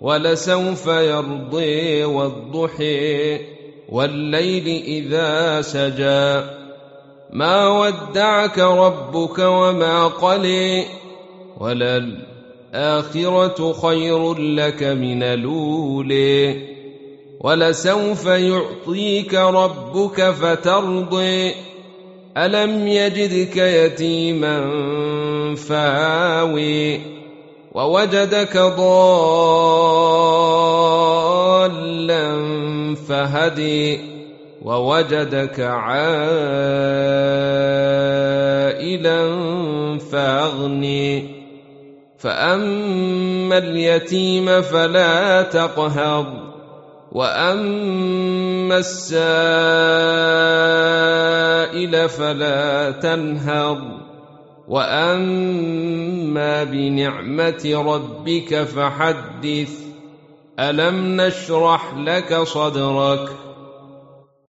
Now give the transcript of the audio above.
ولسوف يرضي والضحى والليل إذا سجى ما ودعك ربك وما قلى وللآخرة خير لك من الأولى ولسوف يعطيك ربك فترضى ألم يجدك يتيما فآوى ووجدك ضالا فهدي ووجدك عائلا فأغني فأما اليتيم فلا تقهر وأما السائل فلا تنهر وأما بنعمة ربك فحدث ألم نشرح لك صدرك